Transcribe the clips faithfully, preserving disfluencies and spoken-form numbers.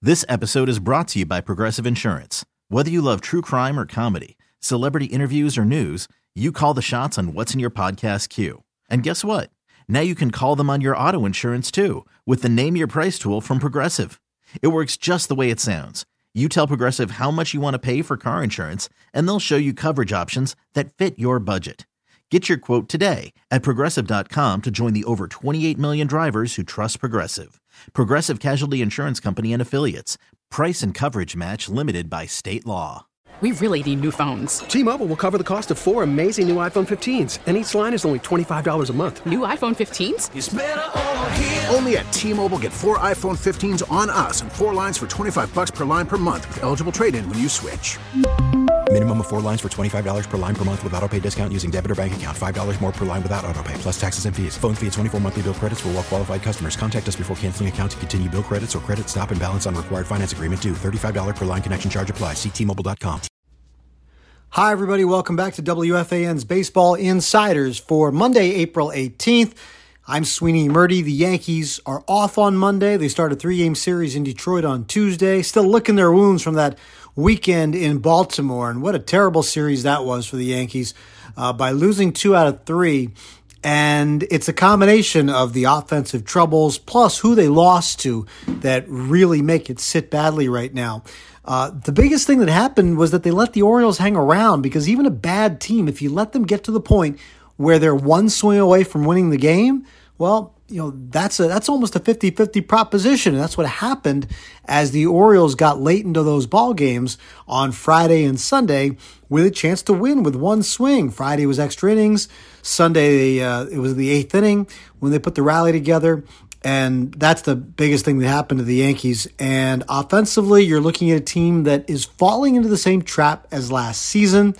This episode is brought to you by Progressive Insurance. Whether you love true crime or comedy, celebrity interviews or news, you call the shots on what's in your podcast queue. And guess what? Now you can call them on your auto insurance too with the Name Your Price tool from Progressive. It works just the way it sounds. You tell Progressive how much you want to pay for car insurance, and they'll show you coverage options that fit your budget. Get your quote today at Progressive dot com to join the over twenty-eight million drivers who trust Progressive. Progressive Casualty Insurance Company and Affiliates. Price and coverage match limited by state law. We really need new phones. T-Mobile will cover the cost of four amazing new iPhone fifteens, and each line is only twenty-five dollars a month. New iPhone fifteens? It's better over here. Only at T-Mobile, get four iPhone fifteens on us and four lines for twenty-five bucks per line per month with eligible trade-in when you switch. Minimum of four lines for twenty-five dollars per line per month with autopay discount using debit or bank account. five dollars more per line without autopay, plus taxes and fees. Phone fee at twenty-four monthly bill credits for well-qualified customers. Contact us before canceling account to continue bill credits or credit stop and balance on required finance agreement due. thirty-five dollars per line connection charge applies. See T Mobile dot com. Hi, everybody. Welcome back to W F A N's Baseball Insiders for Monday, April eighteenth. I'm Sweeney Murdy. The Yankees are off on Monday. They start a three-game series in Detroit on Tuesday, still licking their wounds from that weekend in Baltimore. And what a terrible series that was for the Yankees uh, by losing two out of three. And it's a combination of the offensive troubles plus who they lost to that really make it sit badly right now. Uh, the biggest thing that happened was that they let the Orioles hang around, because even a bad team, if you let them get to the point where they're one swing away from winning the game, well, you know, that's a that's almost a fifty-fifty proposition. And that's what happened as the Orioles got late into those ball games on Friday and Sunday with a chance to win with one swing. Friday was extra innings. Sunday, uh, it was the eighth inning when they put the rally together. And that's the biggest thing that happened to the Yankees. And offensively, you're looking at a team that is falling into the same trap as last season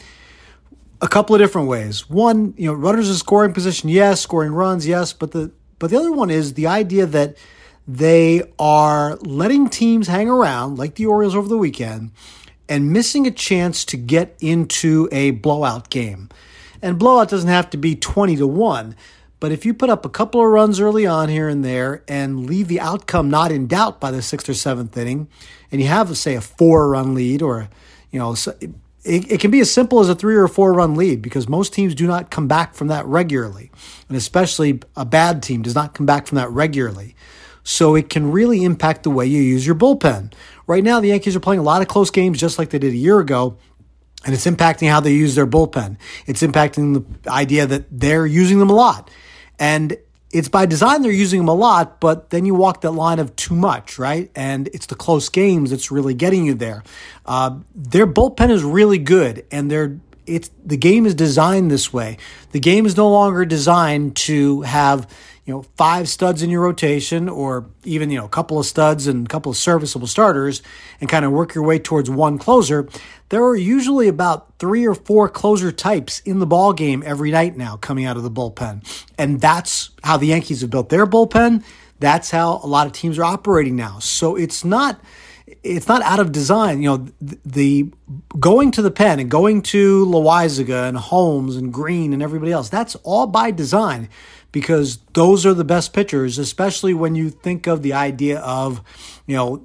a couple of different ways. One, you know, runners in scoring position, yes. Scoring runs, yes. But the but the other one is the idea that they are letting teams hang around, like the Orioles over the weekend, and missing a chance to get into a blowout game. And blowout doesn't have to be twenty to one. But if you put up a couple of runs early on here and there and leave the outcome not in doubt by the sixth or seventh inning, and you have, say, a four-run lead, or, you know, it, it can be as simple as a three or four-run lead, because most teams do not come back from that regularly, and especially a bad team does not come back from that regularly. So it can really impact the way you use your bullpen. Right now, the Yankees are playing a lot of close games just like they did a year ago, and it's impacting how they use their bullpen. It's impacting the idea that they're using them a lot. And it's by design they're using them a lot, but then you walk that line of too much, right? And it's the close games that's really getting you there. Uh, their bullpen is really good, and they're it's the game is designed this way. The game is no longer designed to have, you know, five studs in your rotation, or even, you know, a couple of studs and a couple of serviceable starters, and kind of work your way towards one closer. There are usually about three or four closer types in the ball game every night now coming out of the bullpen. And that's how the Yankees have built their bullpen. That's how a lot of teams are operating now. So it's not it's not out of design. You know, the, the going to the pen and going to Loaizaga and Holmes and Green and everybody else, that's all by design, because those are the best pitchers, especially when you think of the idea of, you know,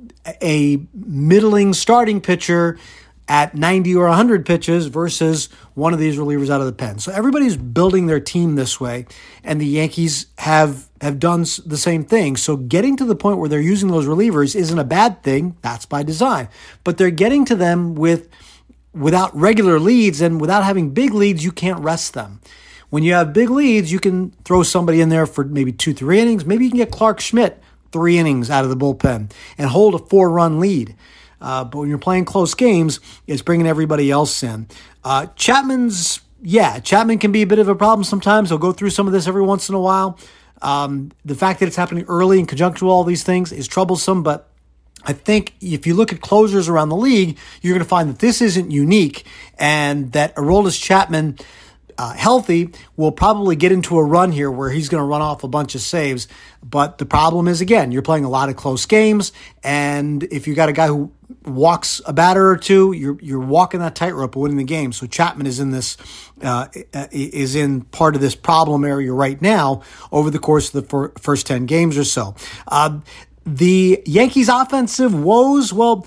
a middling starting pitcher at ninety or one hundred pitches versus one of these relievers out of the pen. So everybody's building their team this way, and the Yankees have have done the same thing. So getting to the point where they're using those relievers isn't a bad thing. That's by design. But they're getting to them with without regular leads, and without having big leads, you can't rest them. When you have big leads, you can throw somebody in there for maybe two, three innings. Maybe you can get Clark Schmidt three innings out of the bullpen and hold a four-run lead. Uh, but when you're playing close games, it's bringing everybody else in. Uh, Chapman's, yeah, Chapman can be a bit of a problem sometimes. He'll go through some of this every once in a while. Um, the fact that it's happening early in conjunction with all these things is troublesome, but I think if you look at closers around the league, you're going to find that this isn't unique, and that Aroldis Chapman, uh, healthy, will probably get into a run here where he's going to run off a bunch of saves. But the problem is, again, you're playing a lot of close games, and if you got a guy who walks a batter or two, you're you're walking that tightrope of winning the game. So Chapman is in this uh, is in part of this problem area right now over the course of the fir- first ten games or so. Uh, The Yankees' offensive woes, well,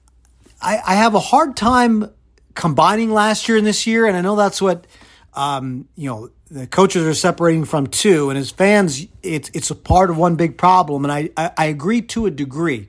I, I have a hard time combining last year and this year, and I know that's what um, you know the coaches are separating from too, and as fans, it's it's a part of one big problem, and I, I, I agree to a degree.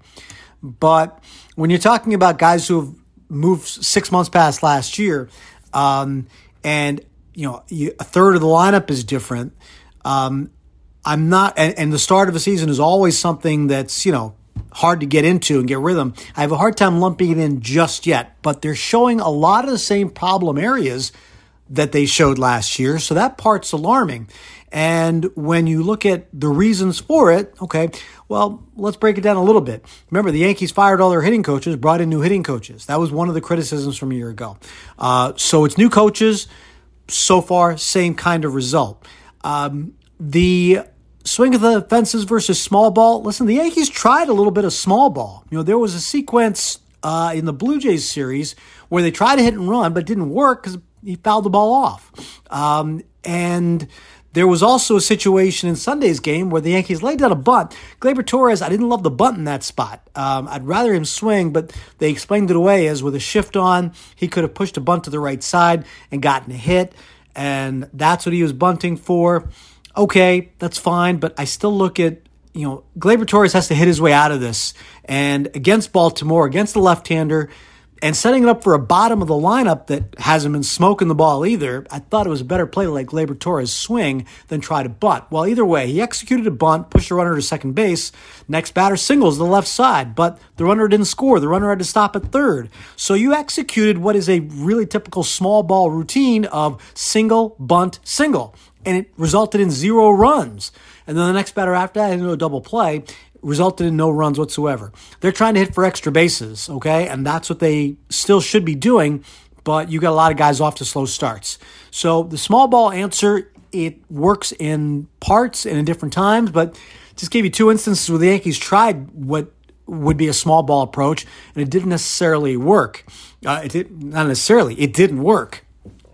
But when you're talking about guys who have moved six months past last year, um, and you know you, a third of the lineup is different, um, I'm not, and, and the start of a season is always something that's you know hard to get into and get rhythm. I have a hard time lumping it in just yet, but they're showing a lot of the same problem areas that they showed last year, so that part's alarming. And when you look at the reasons for it, okay, well, let's break it down a little bit. Remember, the Yankees fired all their hitting coaches, brought in new hitting coaches. That was one of the criticisms from a year ago. Uh, so it's new coaches. So far, same kind of result. Um, the swing of the fences versus small ball. Listen, the Yankees tried a little bit of small ball. You know, there was a sequence uh, in the Blue Jays series where they tried to hit and run, but it didn't work because he fouled the ball off. Um, and there was also a situation in Sunday's game where the Yankees laid down a bunt. Gleyber Torres, I didn't love the bunt in that spot. Um, I'd rather him swing, but they explained it away as with a shift on, he could have pushed a bunt to the right side and gotten a hit, and that's what he was bunting for. Okay, that's fine, but I still look at, you know, Gleyber Torres has to hit his way out of this. And against Baltimore, against the left-hander, and setting it up for a bottom of the lineup that hasn't been smoking the ball either, I thought it was a better play to let Gleyber Torres swing than try to bunt. Well, either way, he executed a bunt, pushed the runner to second base. Next batter singles the left side, but the runner didn't score. The runner had to stop at third. So you executed what is a really typical small ball routine of single, bunt, single. And it resulted in zero runs. And then the next batter after that, into a double play, resulted in no runs whatsoever. They're trying to hit for extra bases, okay? And that's what they still should be doing, but you got a lot of guys off to slow starts. So the small ball answer, it works in parts and in different times, but just gave you two instances where the Yankees tried what would be a small ball approach, and it didn't necessarily work. Uh, it did, not necessarily, it didn't work.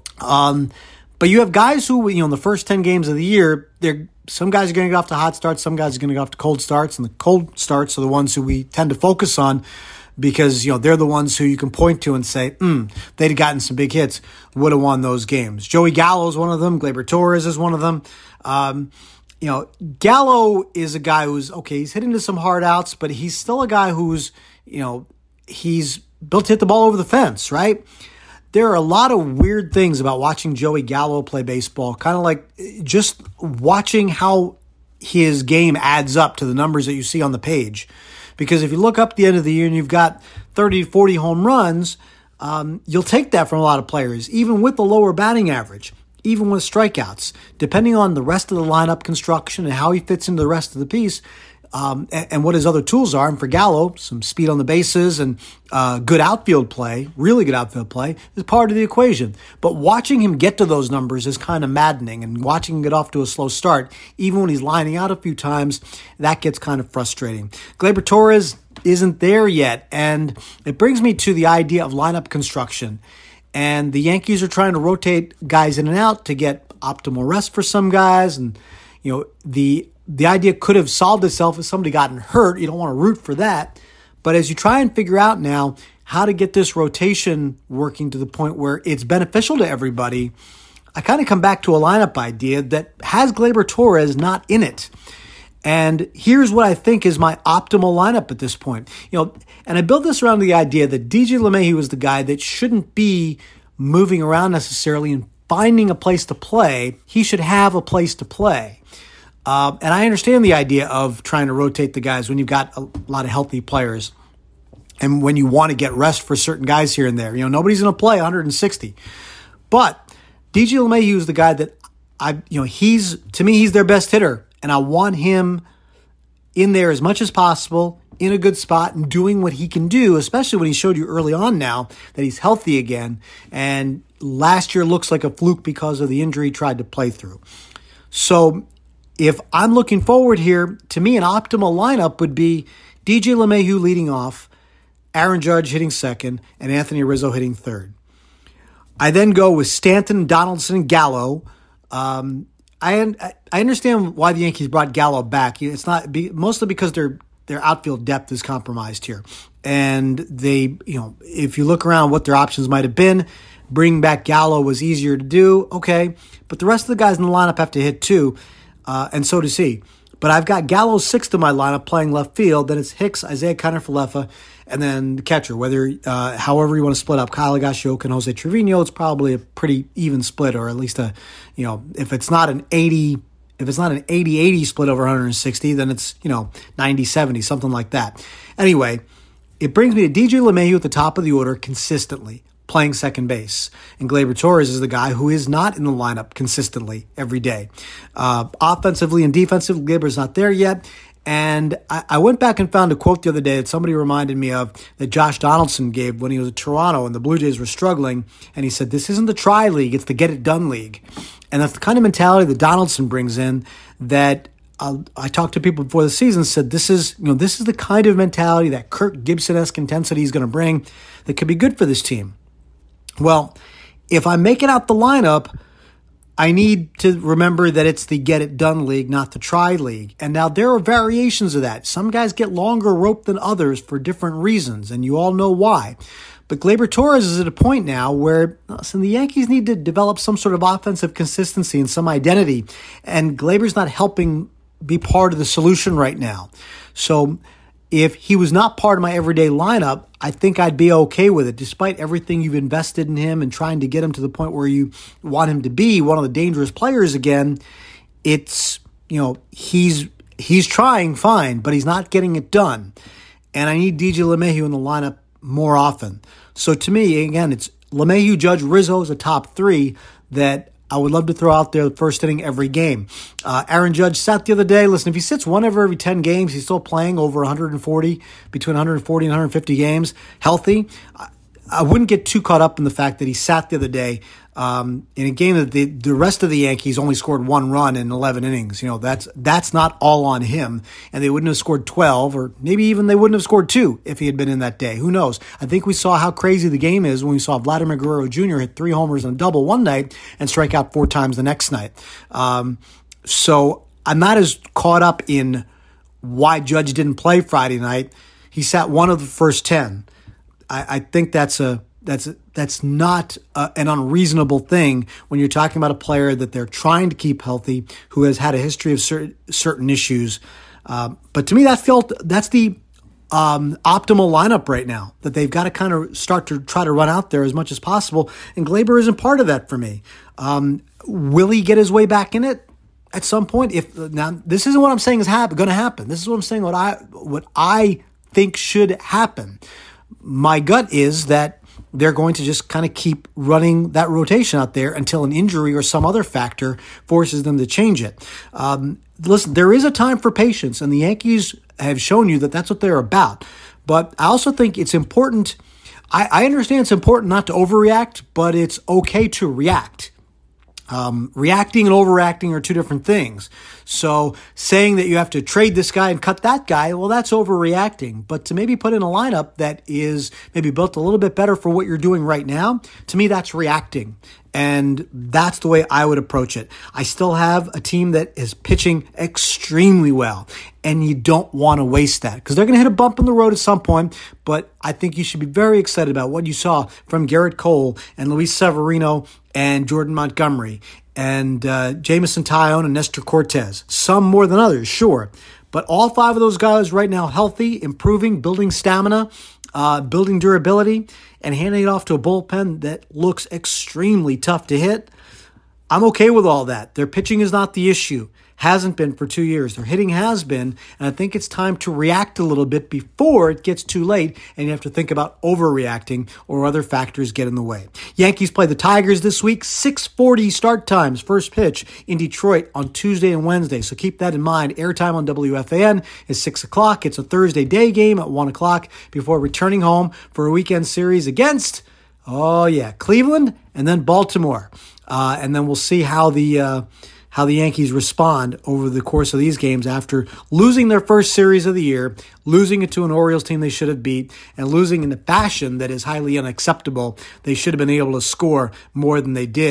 Um, but you have guys who, you know, in the first ten games of the year, they're some guys are going to get off to hot starts, some guys are going to get off to cold starts, and the cold starts are the ones who we tend to focus on because, you know, they're the ones who you can point to and say, hmm, they'd have gotten some big hits, would have won those games. Joey Gallo is one of them. Gleyber Torres is one of them. Um, you know, Gallo is a guy who's, okay, he's hitting to some hard outs, but he's still a guy who's, you know, he's built to hit the ball over the fence, right? There are a lot of weird things about watching Joey Gallo play baseball, kind of like just watching how his game adds up to the numbers that you see on the page. Because if you look up at the end of the year and you've got thirty to forty home runs, um, you'll take that from a lot of players, even with the lower batting average, even with strikeouts. Depending on the rest of the lineup construction and how he fits into the rest of the piece, Um, and, and what his other tools are. And for Gallo, some speed on the bases and uh, good outfield play, really good outfield play, is part of the equation. But watching him get to those numbers is kind of maddening. And watching him get off to a slow start, even when he's lining out a few times, that gets kind of frustrating. Gleyber Torres isn't there yet. And it brings me to the idea of lineup construction. And the Yankees are trying to rotate guys in and out to get optimal rest for some guys. And, you know, the The idea could have solved itself if somebody gotten hurt. You don't want to root for that. But as you try and figure out now how to get this rotation working to the point where it's beneficial to everybody, I kind of come back to a lineup idea that has Gleyber Torres not in it. And here's what I think is my optimal lineup at this point. You know, and I built this around the idea that D J LeMahieu is the guy that shouldn't be moving around necessarily and finding a place to play. He should have a place to play. Uh, and I understand the idea of trying to rotate the guys when you've got a lot of healthy players and when you want to get rest for certain guys here and there. You know, nobody's going to play one hundred sixty. But D J LeMahieu is the guy that I, you know, he's, to me, he's their best hitter. And I want him in there as much as possible, in a good spot and doing what he can do, especially when he showed you early on now that he's healthy again. And last year looks like a fluke because of the injury he tried to play through. So if I'm looking forward here, to me, an optimal lineup would be D J LeMahieu leading off, Aaron Judge hitting second, and Anthony Rizzo hitting third. I then go with Stanton, Donaldson, and Gallo. Um, I I understand why the Yankees brought Gallo back. It's not be, mostly because they're their outfield depth is compromised here. And they, you know, if you look around what their options might have been, bringing back Gallo was easier to do, okay. But the rest of the guys in the lineup have to hit too, uh, and so does he. But I've got Gallo sixth in my lineup playing left field. Then it's Hicks, Isaiah Kiner-Falefa, and then the catcher. Whether, uh, however you want to split up Kyle Higashioka and Jose Trevino, it's probably a pretty even split, or at least a, you know, if it's not an eighty, if it's not an eighty-eighty split over one hundred sixty, then it's, you know, ninety-seventy, something like that. Anyway, it brings me to D J LeMahieu at the top of the order consistently, playing second base. And Gleyber Torres is the guy who is not in the lineup consistently every day. Uh, offensively and defensively, Gleyber's not there yet. And I, I went back and found a quote the other day that somebody reminded me of that Josh Donaldson gave when he was at Toronto and the Blue Jays were struggling. And he said, this isn't the try league, it's the get it done league. And that's the kind of mentality that Donaldson brings in that uh, I talked to people before the season, said this is, you know, this is the kind of mentality, that Kirk Gibson-esque intensity he's going to bring that could be good for this team. Well, if I'm making out the lineup, I need to remember that it's the get-it-done league, not the try league. And now there are variations of that. Some guys get longer rope than others for different reasons, and you all know why. But Gleyber Torres is at a point now where, listen, the Yankees need to develop some sort of offensive consistency and some identity, and Gleyber's not helping be part of the solution right now. So if he was not part of my everyday lineup, I think I'd be okay with it, despite everything you've invested in him and trying to get him to the point where you want him to be one of the dangerous players again. It's, you know, he's he's trying fine, but he's not getting it done. And I need D J LeMahieu in the lineup more often. So to me, again, it's LeMahieu, Judge, Rizzo is a top three that I would love to throw out there the first inning every game. Uh, Aaron Judge sat the other day. Listen, if he sits one over every ten games, he's still playing over one hundred forty, between one hundred forty and one hundred fifty games, healthy. I, I wouldn't get too caught up in the fact that he sat the other day um, in a game that the, the rest of the Yankees only scored one run in eleven innings. You know, that's that's not all on him, and they wouldn't have scored twelve, or maybe even they wouldn't have scored two if he had been in that day. Who knows? I think we saw how crazy the game is when we saw Vladimir Guerrero Junior hit three homers and a double one night and strike out four times the next night. Um, so I'm not as caught up in why Judge didn't play Friday night. He sat one of the first ten. I, I think that's a that's a, that's not a, an unreasonable thing when you're talking about a player that they're trying to keep healthy, who has had a history of certain certain issues. Um, but to me, that felt that's the um, optimal lineup right now, that they've got to kind of start to try to run out there as much as possible. And Gleyber isn't part of that for me. Um, will he get his way back in it at some point? If now, this isn't what I'm saying is happen, going to happen. This is what I'm saying. What I what I think should happen. My gut is that they're going to just kind of keep running that rotation out there until an injury or some other factor forces them to change it. Um, listen, there is a time for patience, and the Yankees have shown you that that's what they're about. But I also think it's important. I, I understand it's important not to overreact, but it's okay to react. Um, reacting and overreacting are two different things. So saying that you have to trade this guy and cut that guy, well, that's overreacting. But to maybe put in a lineup that is maybe built a little bit better for what you're doing right now, to me, that's reacting. And that's the way I would approach it. I still have a team that is pitching extremely well, and you don't want to waste that because they're going to hit a bump in the road at some point. But I think you should be very excited about what you saw from Garrett Cole and Luis Severino and Jordan Montgomery and uh, Jameson Taillon and Nestor Cortez. Some more than others, sure. But all five of those guys right now healthy, improving, building stamina, uh, building durability, and handing it off to a bullpen that looks extremely tough to hit. I'm okay with all that. Their pitching is not the issue. Hasn't been for two years. Their hitting has been, and I think it's time to react a little bit before it gets too late and you have to think about overreacting or other factors get in the way. Yankees play the Tigers this week, six forty start times, first pitch in Detroit on Tuesday and Wednesday, so keep that in mind. Airtime on W F A N is six o'clock. It's a Thursday day game at one o'clock before returning home for a weekend series against, oh yeah, Cleveland and then Baltimore. Uh, and then we'll see how the... Uh, how the Yankees respond over the course of these games after losing their first series of the year, losing it to an Orioles team they should have beat, and losing in a fashion that is highly unacceptable. They should have been able to score more than they did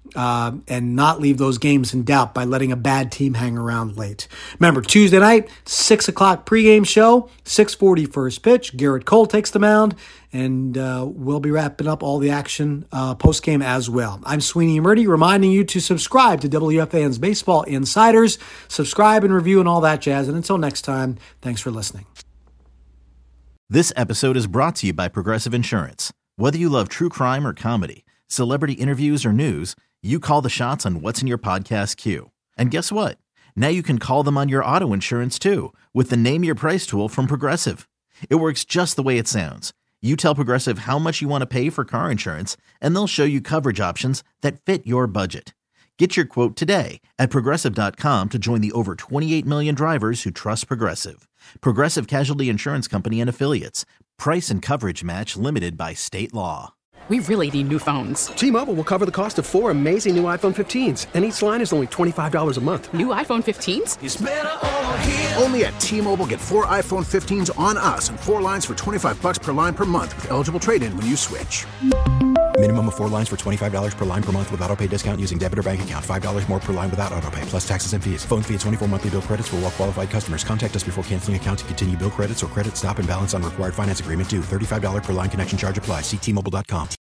uh, and not leave those games in doubt by letting a bad team hang around late. Remember, Tuesday night, six o'clock pregame show, six forty first pitch. Garrett Cole takes the mound, and uh, we'll be wrapping up all the action uh, postgame as well. I'm Sweeney Murdy, reminding you to subscribe to W F A N's Baseball Insiders. Subscribe and review and all that jazz. And until next time, thanks for listening. This episode is brought to you by Progressive Insurance. Whether you love true crime or comedy, celebrity interviews or news, you call the shots on what's in your podcast queue. And guess what? Now you can call them on your auto insurance too with the Name Your Price tool from Progressive. It works just the way it sounds. You tell Progressive how much you want to pay for car insurance, and they'll show you coverage options that fit your budget. Get your quote today at Progressive dot com to join the over twenty-eight million drivers who trust Progressive. Progressive Casualty Insurance Company and Affiliates. Price and coverage match limited by state law. We really need new phones. T-Mobile will cover the cost of four amazing new iPhone fifteens, and each line is only twenty-five dollars a month. New iPhone fifteens? It's better over here. Only at T-Mobile, get four iPhone fifteens on us and four lines for twenty-five bucks per line per month with eligible trade-in when you switch. Minimum of four lines for twenty-five dollars per line per month with autopay discount using debit or bank account. five dollars more per line without autopay, plus taxes and fees. Phone fee at twenty-four monthly bill credits for well-qualified customers. Contact us before canceling account to continue bill credits or credit stop and balance on required finance agreement due. thirty-five dollars per line connection charge applies. See T Mobile dot com.